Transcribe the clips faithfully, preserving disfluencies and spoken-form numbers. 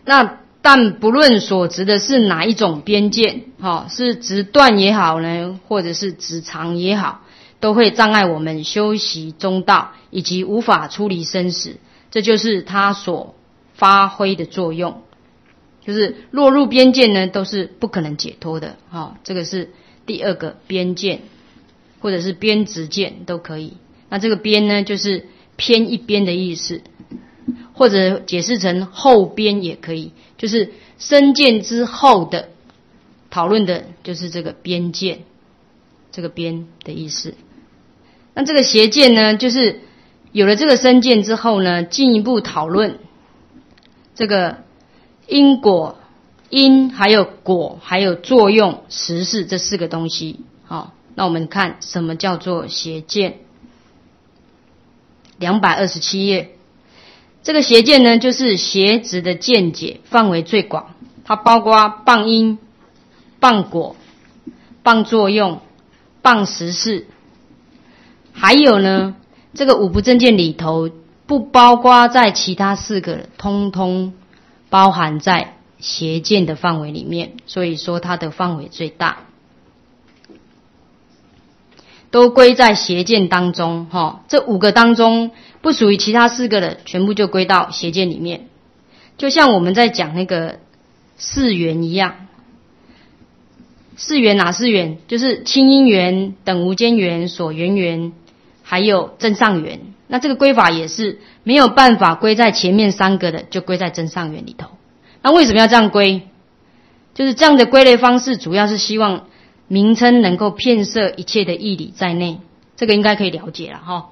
那但不论所执的是哪一种边见，哦，是直断也好呢，或者是直长也好，都会障碍我们修习中道，以及无法出离生死。这就是它所发挥的作用。就是落入边见呢，都是不可能解脱的。哦，这个是第二个边见，或者是边直见都可以。那这个边呢，就是偏一边的意思，或者解释成后边也可以，就是身见之后的讨论的，就是这个边见，这个边的意思。那这个邪见呢，就是有了这个身见之后呢，进一步讨论这个因果、因还有果还有作用、实事这四个东西。好，那我们看什么叫做邪见。两百二十七页，这个邪见呢，就是邪执的见解范围最广，它包括谤因、谤果、谤作用、谤实事，还有呢，这个五不正见里头不包括在其他四个，通通包含在邪见的范围里面，所以说它的范围最大，都归在邪见当中。齁，这五个当中不属于其他四个的，全部就归到邪见里面。就像我们在讲那个四缘一样，四缘哪四缘？就是清因缘、等无间缘、所缘缘，还有真上缘。那这个归法也是没有办法归在前面三个的，就归在真上缘里头。那为什么要这样归？就是这样的归类方式，主要是希望名称能够遍摄一切的义理在内，这个应该可以了解了哈。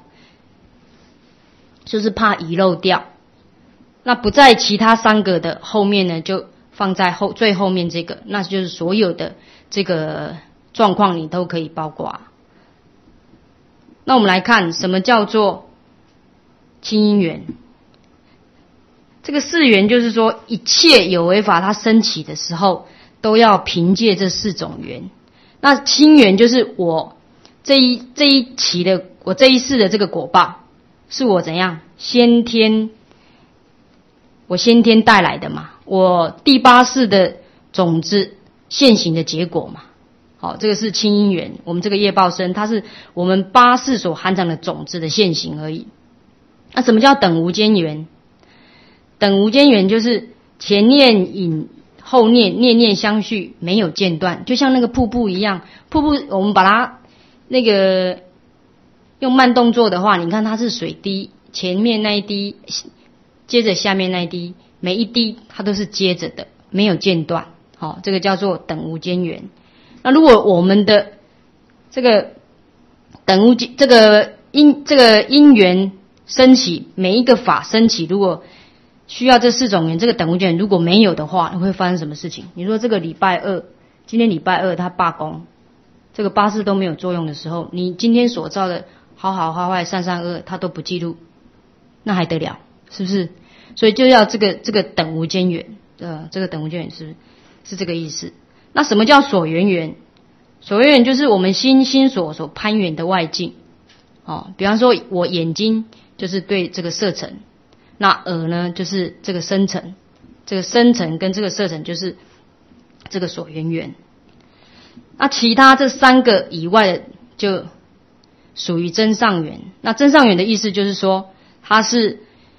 就是怕遗漏掉，那不在其他三个的后面呢，就放在后最后面这个，那就是所有的这个状况你都可以包括。那我们来看什么叫做清因缘。这个四缘就是说，一切有为法它升起的时候，都要凭借这四种缘。那清缘就是我这一这一期的我这一世的这个果报，是我怎样先天我先天带来的嘛，我第八世的种子现行的结果嘛。好，这个是清因缘，我们这个业报身，它是我们八世所含藏的种子的现行而已。那什么叫等无间缘？等无间缘就是前念引后念，念念相续，没有间断，就像那个瀑布一样。瀑布我们把它那个用慢动作的话，你看它是水滴，前面那一滴接着下面那一滴，每一滴它都是接着的，没有间断。好，这个叫做等无间缘。那如果我们的这个等无这个因这个因缘升起，每一个法升起，如果需要这四种缘，这个等无间缘如果没有的话，会发生什么事情？你说这个礼拜二，今天礼拜二他罢工，这个八字都没有作用的时候，你今天所造的好好坏坏善善恶，他都不记录，那还得了？是不是？所以就要这个这个等无间缘，呃，这个等无间缘是是这个意思。那什么叫所缘缘？所缘缘就是我们心心所所攀缘的外境。哦，比方说我眼睛就是对这个色尘，那耳呢就是这个声尘，这个声尘跟这个色尘就是这个所缘缘。那其他这三个以外的就属于真上缘。那真上缘的意思就是说，它是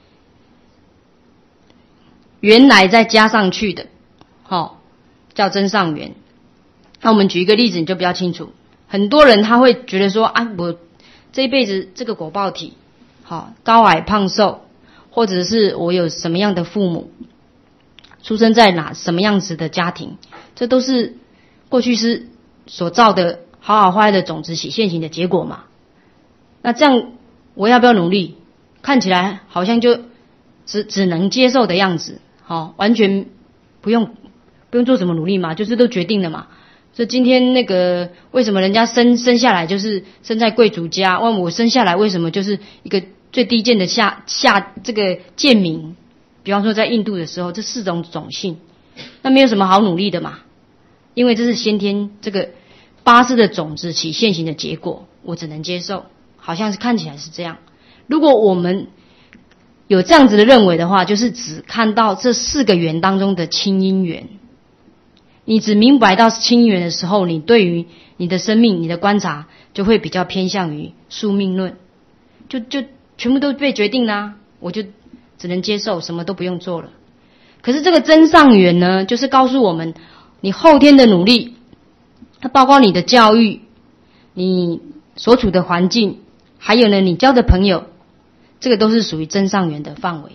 原来再加上去的，哦，叫真上缘。那我们举一个例子你就比较清楚。很多人他会觉得说，啊，我这一辈子这个果报体，好，高矮胖瘦，或者是我有什么样的父母，出生在哪什么样子的家庭，这都是过去是所造的好好坏的种子起现行的结果嘛。那这样我要不要努力？看起来好像就只只能接受的样子，好，完全不用不用做什么努力嘛，就是都决定了嘛。所以今天那个为什么人家生生下来就是生在贵族家，问我生下来为什么就是一个最低贱的下下这个贱民？比方说在印度的时候，这四种种姓，那没有什么好努力的嘛，因为这是先天这个八世的种子起现行的结果，我只能接受，好像是看起来是这样。如果我们有这样子的认为的话，就是只看到这四个缘当中的清因缘。你只明白到清因缘的时候，你对于你的生命、你的观察就会比较偏向于宿命论，就就全部都被决定啦、啊，我就只能接受，什么都不用做了。可是这个真上缘呢，就是告诉我们，你后天的努力，它包括你的教育、你所处的环境，还有呢你交的朋友，这个都是属于真上缘的范围。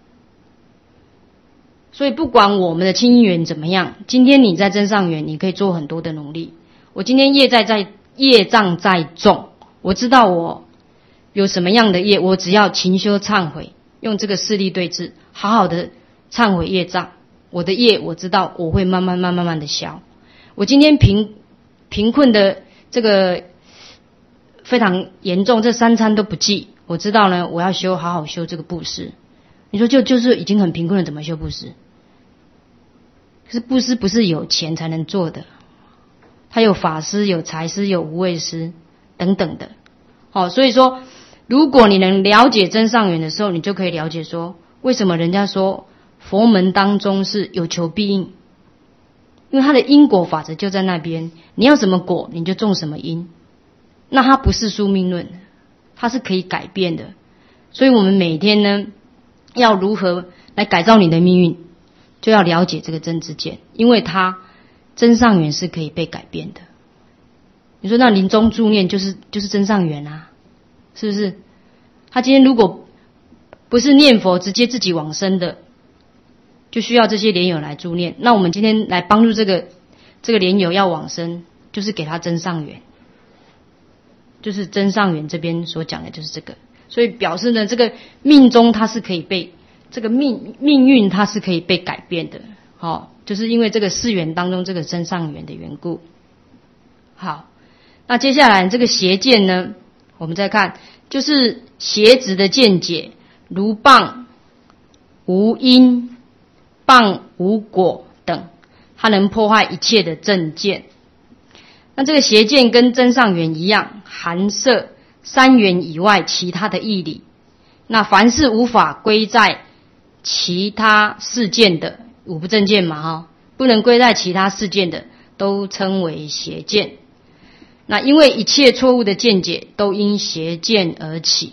所以不管我们的清因缘怎么样，今天你在真上缘，你可以做很多的努力。我今天业在在业障在重，我知道我有什么样的业，我只要勤修忏悔，用这个四力对治，好好的忏悔业障，我的业我知道我会慢慢慢慢慢的消。我今天贫贫困的这个非常严重，这三餐都不济，我知道呢，我要修好好修这个布施。你说就就是已经很贫困了，怎么修布施？可是布施不是有钱才能做的，它有法师、有财师、有无畏师等等的。哦，所以说，如果你能了解真上缘的时候，你就可以了解说，为什么人家说佛门当中是有求必应，因为它的因果法则就在那边，你要什么果，你就种什么因。那它不是宿命论，它是可以改变的。所以我们每天呢，要如何来改造你的命运，就要了解这个真知见，因为它真上缘是可以被改变的。你说那临终助念就是就是真上缘啊，是不是？他今天如果不是念佛直接自己往生的，就需要这些莲友来助念。那我们今天来帮助这个这个莲友要往生，就是给他真上缘，就是真上缘这边所讲的就是这个。所以表示呢，这个命中它是可以被这个命命运它是可以被改变的，好、哦，就是因为这个四缘当中这个真上缘的缘故。好，那接下来这个邪见呢，我们再看，就是邪执的见解，如谤无因、谤无果等，它能破坏一切的正见。那这个邪见跟真上缘一样，含摄三缘以外其他的义理。那凡是无法归在其他事件的五不正见嘛，哈，不能归在其他事件的，都称为邪见。那因为一切错误的见解都因邪见而起。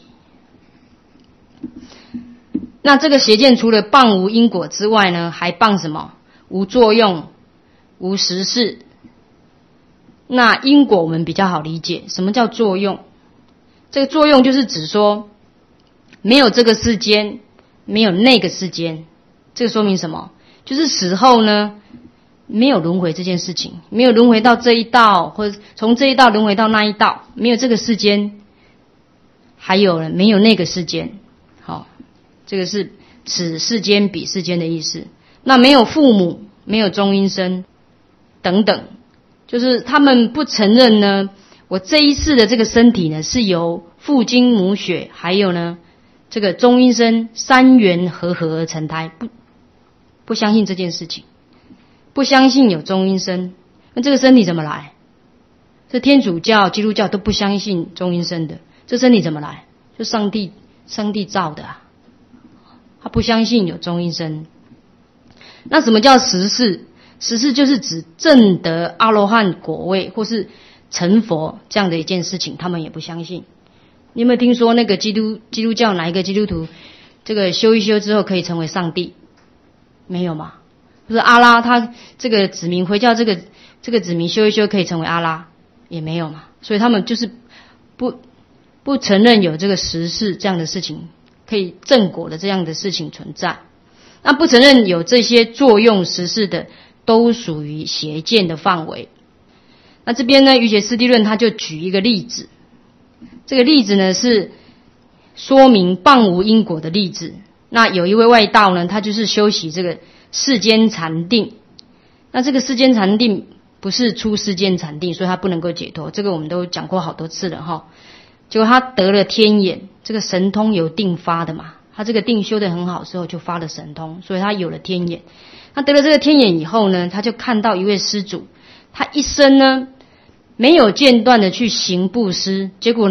那这个邪见除了谤无因果之外呢，还谤什么？无作用、无实事。那因果我们比较好理解，什么叫作用？这个作用就是指说，没有这个世间，没有那个世间。这个说明什么？就是死后呢，没有轮回这件事情，没有轮回到这一道，或者从这一道轮回到那一道，没有这个世间，还有呢，没有那个世间。好，这个是此世间彼世间的意思。那没有父母，没有中阴身等等，就是他们不承认呢，我这一世的这个身体呢，是由父精母血，还有呢这个中阴身三元合合而成胎，不不相信这件事情，不相信有中阴身。那这个身体怎么来？这天主教、基督教都不相信中阴身的，这身体怎么来？就上帝上帝造的啊，他不相信有中阴身。那什么叫实事？实事就是指证得阿罗汉果位或是成佛这样的一件事情，他们也不相信。你有没有听说那个基督基督教哪一个基督徒这个修一修之后可以成为上帝？没有嘛？就是阿拉他这个子民回教这个这个子民修一修可以成为阿拉，也没有嘛。所以他们就是不不承认有这个实事这样的事情，可以正果的这样的事情存在。那不承认有这些作用实事的，都属于邪见的范围。那这边呢，瑜伽师地论他就举一个例子，这个例子呢是说明谤无因果的例子。那有一位外道呢，他就是修习这个世间禅定。那这个世间禅定不是出世间禅定，所以他不能够解脱，这个我们都讲过好多次了哈。结果他得了天眼，这个神通由定发的嘛，他这个定修得很好之后就发了神通，所以他有了天眼。他得了这个天眼以后呢，他就看到一位施主，他一生呢没有间断的去行布施，结果呢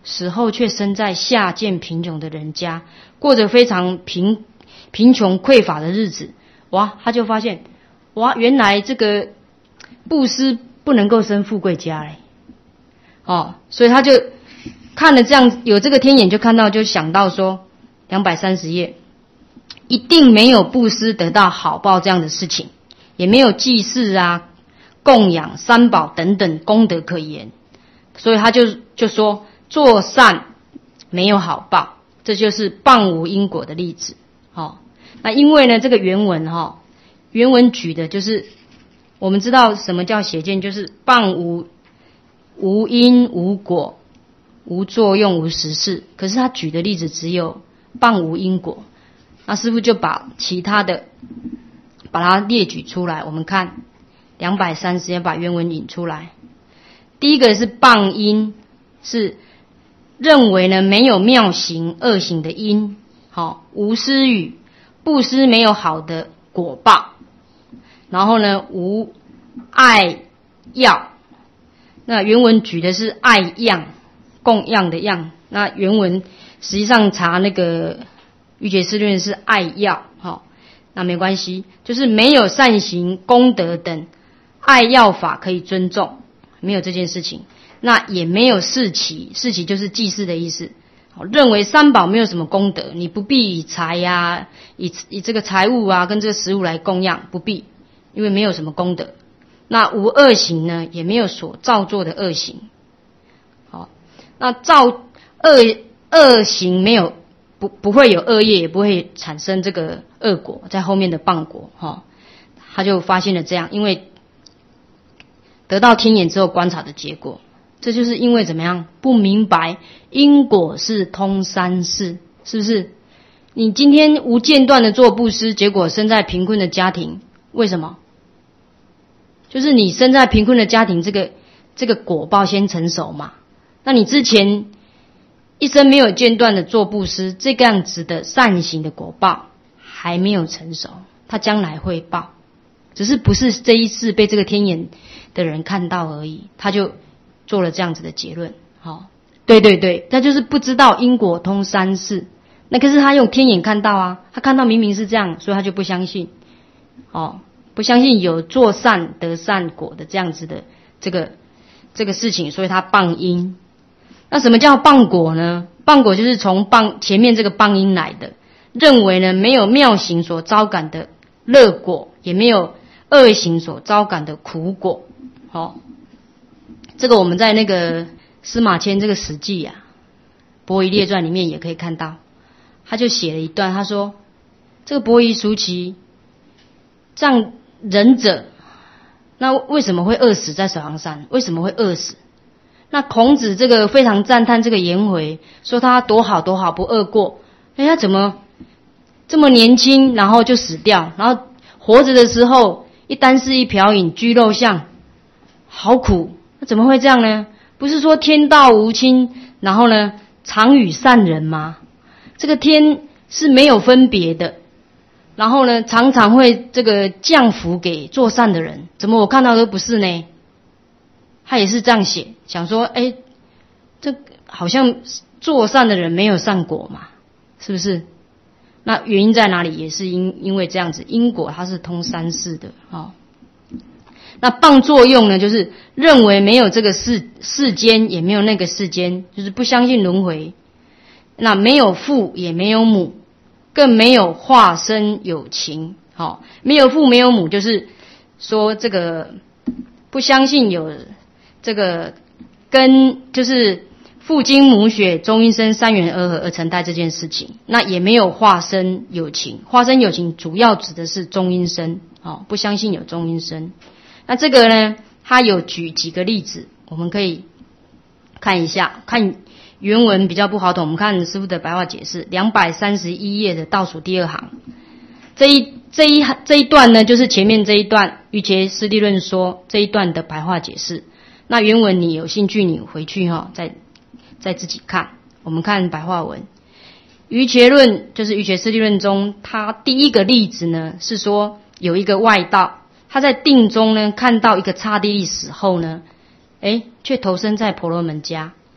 死后却生在下贱贫穷的人家，过着非常贫贫穷匮乏的日子。哇，他就发现，哇，原来这个布施不能够生富贵家嘞。哦，所以他就看了这样，有这个天眼就看到，就想到说，两百三十页，一定没有布施得到好报这样的事情，也没有祭祀啊、供养、三宝等等功德可言。所以他就就说，做善没有好报，这就是谤无因果的例子。哦，那因为呢，这个原文哈、哦，原文举的就是我们知道什么叫邪见，就是谤无无因无果、无作用、无实事。可是他举的例子只有谤无因果，那师父就把其他的把它列举出来。我们看两百三十页，把原文引出来。第一个是谤因，是认为呢没有妙行恶行的因，好、哦、无施语，布施没有好的果报，然后呢无爱药。那原文举的是爱样，供养的样。那原文实际上查那个瑜伽师论是爱药，好、哦，那没关系，就是没有善行功德等爱药法可以尊重，没有这件事情。那也没有侍祈，侍祈就是祭祀的意思。认为三宝没有什么功德，你不必以财呀、啊，以以这个财物啊跟这个食物来供养，不必，因为没有什么功德。那无恶行呢，也没有所造作的恶行。好，那造恶恶行没有不不会有恶业，也不会产生这个恶果，在后面的谤果哈，他就发现了这样，因为得到天眼之后观察的结果。这就是因为怎么样不明白因果是通三世，是不是？你今天无间断的做布施，结果生在贫困的家庭，为什么？就是你生在贫困的家庭，这个这个果报先成熟嘛。那你之前一生没有间断的做布施，这个样子的善行的果报还没有成熟，他将来会报，只是不是这一世被这个天眼的人看到而已，他就做了这样子的结论。好、哦，对对对，他就是不知道因果通三世。那可是他用天眼看到啊，他看到明明是这样，所以他就不相信。哦，不相信有做善得善果的这样子的这个这个事情，所以他谤因。那什么叫谤果呢？谤果就是从谤前面这个谤因来的，认为呢没有妙行所招感的乐果，也没有恶行所招感的苦果。好、哦。这个我们在那个司马迁这个史记啊，伯夷列传里面也可以看到，他就写了一段，他说这个伯夷叔齐这样仁者，那为什么会饿死在首阳山？为什么会饿死？那孔子这个非常赞叹这个颜回，说他多好多好，不饿过。哎，他怎么这么年轻，然后就死掉？然后活着的时候一箪食一瓢饮，居肉相，好苦。怎么会这样呢？不是说天道无亲，然后呢常与善人吗？这个天是没有分别的，然后呢常常会这个降福给做善的人，怎么我看到都不是呢？他也是这样写，想说哎，这好像做善的人没有善果嘛，是不是？那原因在哪里？也是因因为这样子，因果它是通三世的哦。那谤作用呢，就是认为没有这个世世间，也没有那个世间，就是不相信轮回。那没有父也没有母，更没有化身有情。好、哦，没有父没有母，就是说这个不相信有这个跟就是父精母血中阴身三元而合而成代这件事情。那也没有化身有情，化身有情主要指的是中阴身。哦，不相信有中阴身。那这个呢，他有举几个例子，我们可以看一下。看原文比较不好懂，我们看师父的白话解释，两百三十一页的倒数第二行。这一这一这一段呢，就是前面这一段瑜伽师地论说这一段的白话解释。那原文你有兴趣，你回去哈、哦，再再自己看。我们看白话文。瑜伽论就是瑜伽师地论中，他第一个例子呢是说有一个外道。他在定中呢，看到一个刹帝利死后呢，诶，却投生在婆罗门家。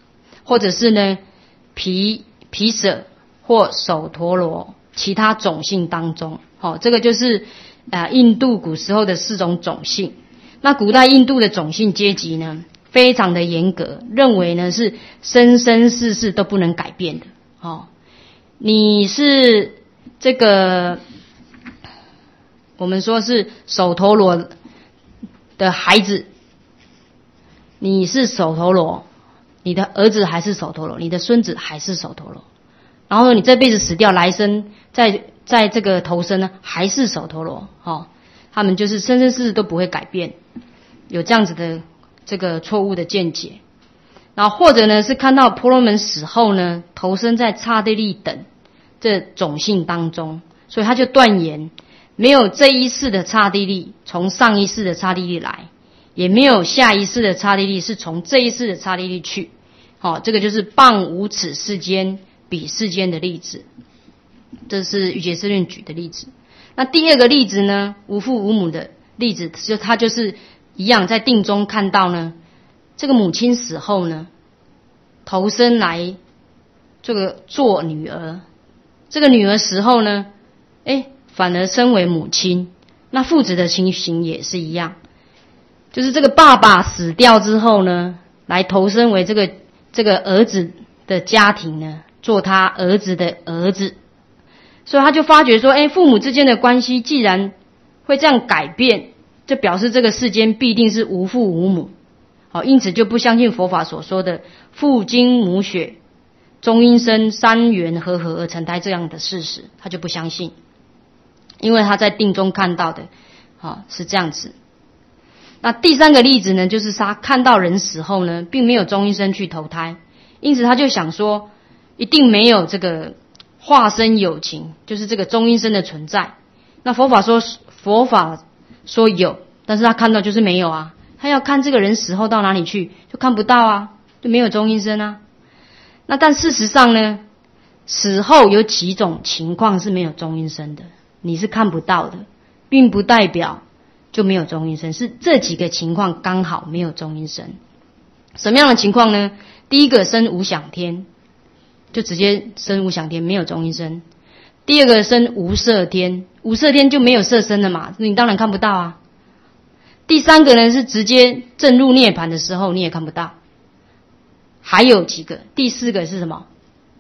或者是呢毗毗舍或首陀罗其他种姓当中。哦，这个就是呃印度古时候的四种种姓。那古代印度的种姓阶级呢，非常的严格，认为呢是生生世世都不能改变的。哦，你是这个我们说是首陀罗的孩子，你是首陀罗，你的儿子还是首陀罗，你的孙子还是首陀罗，然后你这辈子死掉，来生在在这个投生呢还是首陀罗。哦，他们就是生生世世都不会改变，有这样子的这个错误的见解。然后或者呢是看到婆罗门死后呢投生在刹帝利等这种姓当中，所以他就断言没有这一世的刹帝利从上一世的刹帝利来，也没有下一世的刹帝利是从这一世的刹帝利去。好，这个就是谤无此世间彼世间的例子，这是瑜伽师论举的例子。那第二个例子呢，无父无母的例子，就他就是一样在定中看到呢，这个母亲死后呢投生来这个做女儿，这个女儿死后呢诶反而身为母亲。那父子的情形也是一样，就是这个爸爸死掉之后呢，来投生为这个这个儿子的家庭呢，做他儿子的儿子。所以他就发觉说，诶父母之间的关系既然会这样改变，就表示这个世间必定是无父无母。好，因此就不相信佛法所说的父精母血中阴身三元合合而成胎这样的事实，他就不相信，因为他在定中看到的啊是这样子。那第三个例子呢，就是他看到人死后呢并没有中阴身去投胎，因此他就想说一定没有这个化身有情，就是这个中阴身的存在。那佛法说佛法说有，但是他看到就是没有啊，他要看这个人死后到哪里去，就看不到啊，就没有中阴身啊。那但事实上呢，死后有几种情况是没有中阴身的，你是看不到的，并不代表就没有中阴身，是这几个情况刚好没有中阴身。什么样的情况呢？第一个生无想天，就直接生无想天，没有中阴身。第二个生无色天，无色天就没有色身了嘛，你当然看不到啊。第三个呢是直接证入涅槃的时候你也看不到。还有几个？第四个是什么？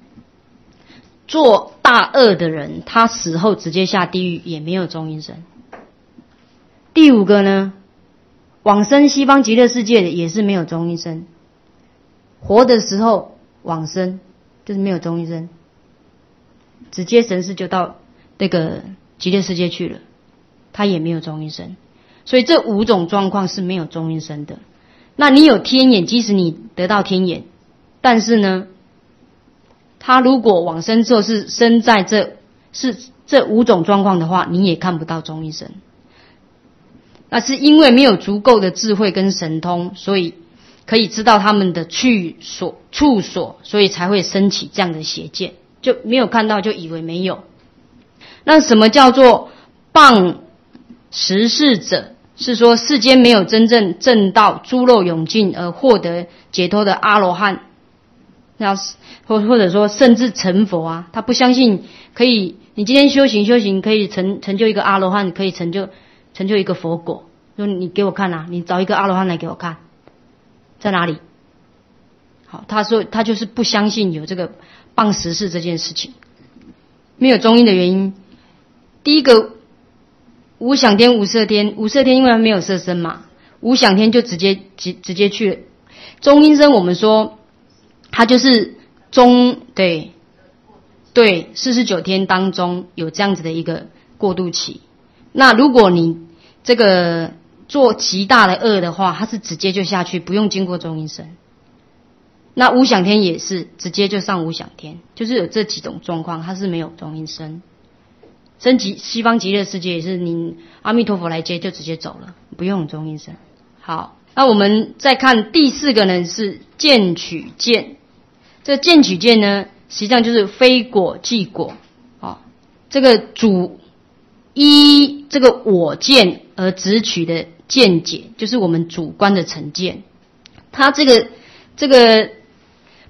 做大恶的人，他死后直接下地狱，也没有中阴身。第五个呢，往生西方极乐世界的也是没有中阴身，活的时候往生就是没有中阴身，直接神识就到那个极乐世界去了，他也没有中阴身。所以这五种状况是没有中阴身的。那你有天眼，即使你得到天眼，但是呢他如果往生之后是生在这是这五种状况的话，你也看不到中阴身。那是因为没有足够的智慧跟神通，所以可以知道他们的去所处所，所以才会升起这样的邪见，就没有看到就以为没有。那什么叫做谤十世者？是说世间没有真正证到诸漏永尽而获得解脱的阿罗汉，那或或者说甚至成佛啊，他不相信可以，你今天修行修行可以成成就一个阿罗汉，可以成就成就一个佛果。说你给我看啊，你找一个阿罗汉来给我看，在哪里？好，他说他就是不相信有这个谤十世这件事情。没有中阴的原因，第一个无想天无色天，无色天因为它没有色身嘛，无想天就直接直直接去了。中阴身我们说它就是中对对四十九天当中有这样子的一个过渡期。那如果你这个做极大的恶的话，它是直接就下去，不用经过中阴身。那无想天也是直接就上无想天，就是有这几种状况，它是没有中阴身。升极西方极乐世界也是你阿弥陀佛来接就直接走了，不用中阴身。好，那我们再看第四个呢，是见取见。这个见取见呢，实际上就是非果即果。哦，这个主依这个我见而直取的见解，就是我们主观的成见。它这个这个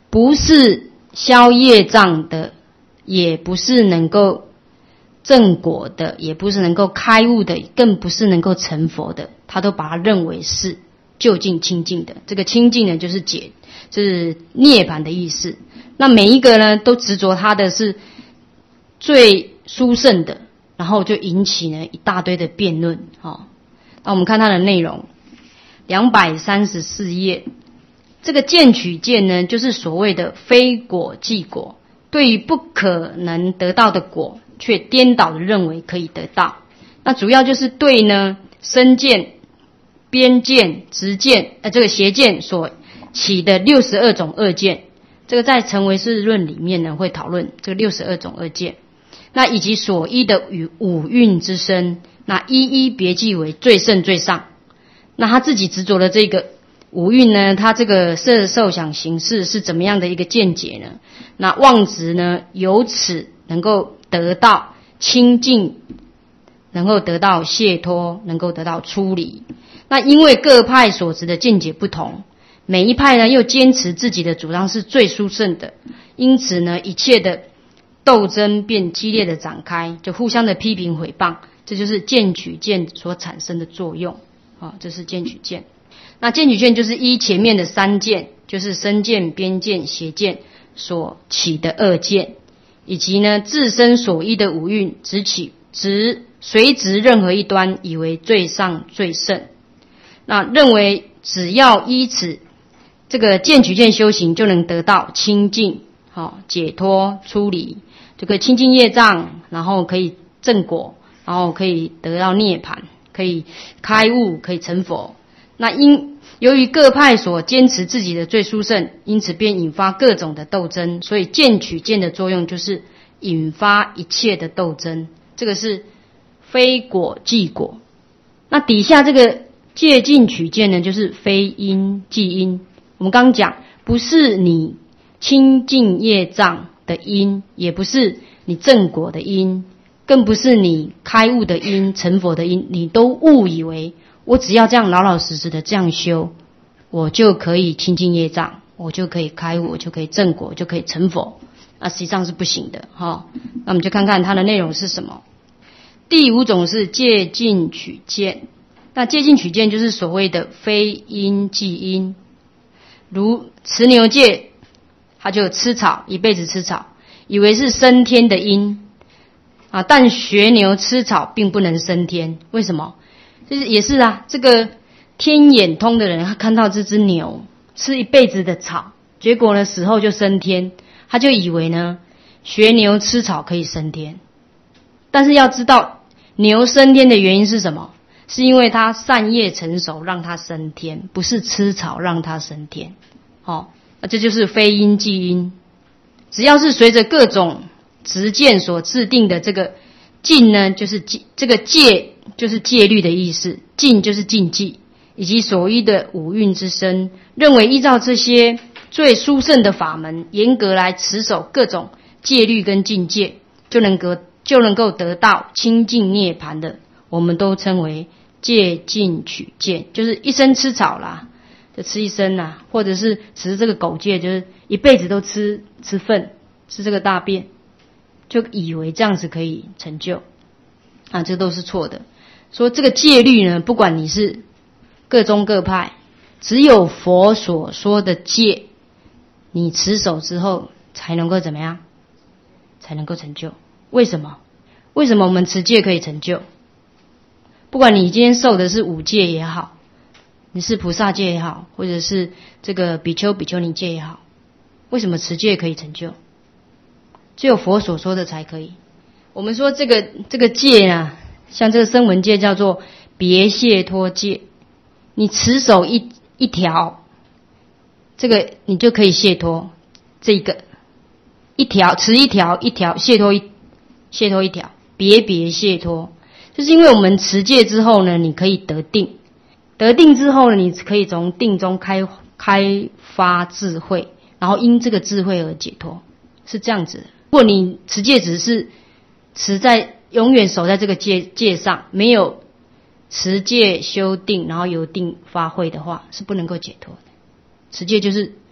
不是消业障的，也不是能够正果的，也不是能够开悟的，更不是能够成佛的，他都把它认为是究竟清净的。这个清净呢，就是解，就是涅槃的意思。那每一个呢，都执着他的是最殊胜的，然后就引起呢一大堆的辩论。哦，那我们看它的内容，两百三十四页，这个见取见呢，就是所谓的非果即果，对于不可能得到的果，却颠倒的认为可以得到。那主要就是对呢身见、边见、直见，呃，这个邪见所起的六十二种恶见，这个在成唯识论里面呢会讨论这个六十二种恶见。那以及所依的与五蕴之身，那一一别记为最胜最上。那他自己执着的这个五蕴呢，他这个色受想行识是怎么样的一个见解呢？那妄执呢，由此能够得到清净，能够得到解脱，能够得到出离。那因为各派所执的见解不同，每一派呢又坚持自己的主张是最殊胜的，因此呢一切的斗争便激烈的展开，就互相的批评毁谤，这就是见取见所产生的作用。哦，这是见取见。那见取见就是依前面的三见，就是身见、边见、邪见所起的恶见，以及呢自身所依的五蕴，直起直随直任何一端，以为最上最胜。那认为只要依此这个见取见修行，就能得到清净、哦、解脱、出离，就可以清净业障，然后可以正果，然后可以得到涅槃，可以开悟，可以成佛。那因由于各派所坚持自己的最殊胜，因此便引发各种的斗争，所以见取见的作用就是引发一切的斗争，这个是非果即果。那底下这个戒禁取见呢，就是非因即因。我们刚刚讲，不是你清净业障的因，也不是你正果的因，更不是你开悟的因、成佛的因，你都误以为我只要这样老老实实的这样修，我就可以清净业障，我就可以开悟，我就可以正果，就可以成佛。那实际上是不行的哈、哦。那我们就看看它的内容是什么。第五种是戒禁取见。那戒禁取见就是所谓的非因即因。如持牛戒，他就吃草，一辈子吃草，以为是升天的因啊，但学牛吃草并不能升天。为什么？就是也是啊，这个天眼通的人，他看到这只牛吃一辈子的草，结果呢死后就升天，他就以为呢学牛吃草可以升天。但是要知道牛升天的原因是什么？是因为他善业成熟让他升天，不是吃草让他升天。哦，那这就是非因即因。只要是随着各种执见所制定的这个禁呢，就是这个戒就是戒律的意思，禁就是禁忌，以及所依的五蕴之身，认为依照这些最殊胜的法门，严格来持守各种戒律跟禁戒，就能够就能够得到清净涅槃的，我们都称为戒禁取见，就是一生吃草啦，就吃一生啦，或者是持这个狗戒，就是一辈子都吃吃粪，吃这个大便，就以为这样子可以成就啊，这都是错的。说这个戒律呢，不管你是各宗各派，只有佛所说的戒，你持守之后才能够怎么样？才能够成就。为什么？为什么我们持戒可以成就？不管你今天受的是五戒也好，你是菩萨戒也好，或者是这个比丘比丘尼戒也好，为什么持戒可以成就？只有佛所说的才可以。我们说这个这个戒啊，像这个声闻戒叫做别解脱戒，你持守一一条，这个你就可以解脱。这个一条持一条一条解脱一解脱一条，别别解脱，就是因为我们持戒之后呢，你可以得定，得定之后呢，你可以从定中开开发智慧，然后因这个智慧而解脱，是这样子的。如果你持戒只是持在永远守在这个戒戒上，没有持戒修定，然后由定发慧的话，是不能够解脱的。持戒就是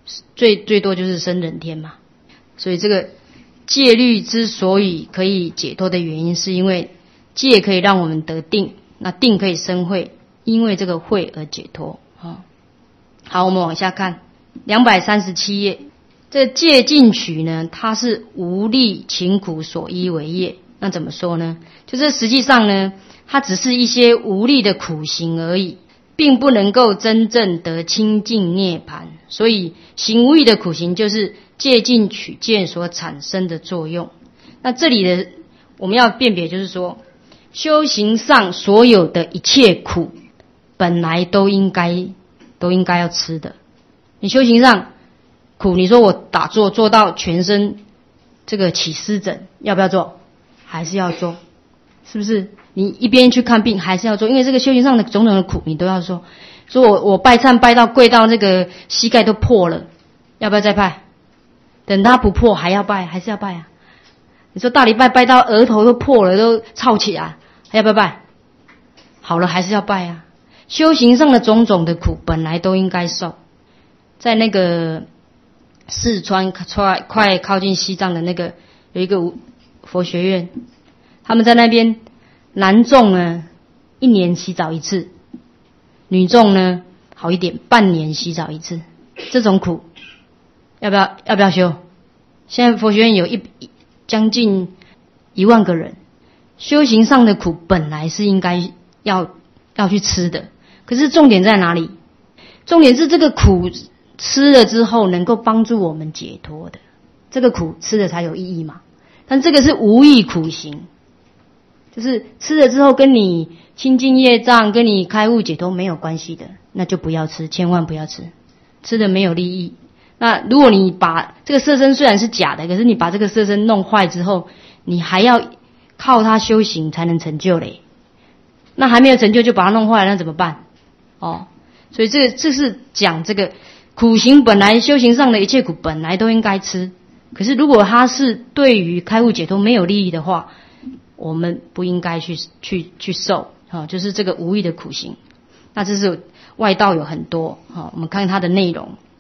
最最多就是生人天嘛。所以这个戒律之所以可以解脱的原因，是因为戒可以让我们得定，那定可以生慧，因为这个慧而解脱。好，我们往下看两百三十七页，这戒禁取呢，它是无力勤苦所依为业。那怎么说呢？就是实际上呢，它只是一些无力的苦行而已，并不能够真正得清净涅槃。所以行无益的苦行就是戒禁取见所产生的作用。那这里的我们要辨别，就是说修行上所有的一切苦本来都应该都应该要吃的。你修行上苦，你说我打坐做到全身这个起湿疹，要不要做？还是要做，是不是？你一边去看病还是要做，因为这个修行上的种种的苦你都要做。说我我拜忏拜到跪到那个膝盖都破了，要不要再拜？等它不破还要拜，还是要拜啊？你说大礼拜拜到额头都破了，都翘起来，还要不要拜？好了还是要拜啊。修行上的种种的苦本来都应该受。在那个四川快快靠近西藏的那个有一个佛学院，他们在那边男众呢一年洗澡一次，女众呢好一点半年洗澡一次。这种苦要不要要不要修？现在佛学院有一将近一万个人，修行上的苦本来是应该要要去吃的，可是重点在哪里？重点是这个苦吃了之后能够帮助我们解脱的，这个苦吃了才有意义嘛。但这个是无益苦行，就是吃了之后跟你清净业障跟你开悟解脱没有关系的，那就不要吃，千万不要吃，吃的没有利益。那如果你把这个色身虽然是假的，可是你把这个色身弄坏之后，你还要靠它修行才能成就嘞，那还没有成就就把它弄坏了，那怎么办？哦，所以这个这是讲这个苦行本来修行上的一切苦本来都应该吃，可是如果它是对于开悟解脱没有利益的话，我们不应该去去去受，哦，就是这个无益的苦行。那这是外道有很多，哦，我们看它的内容。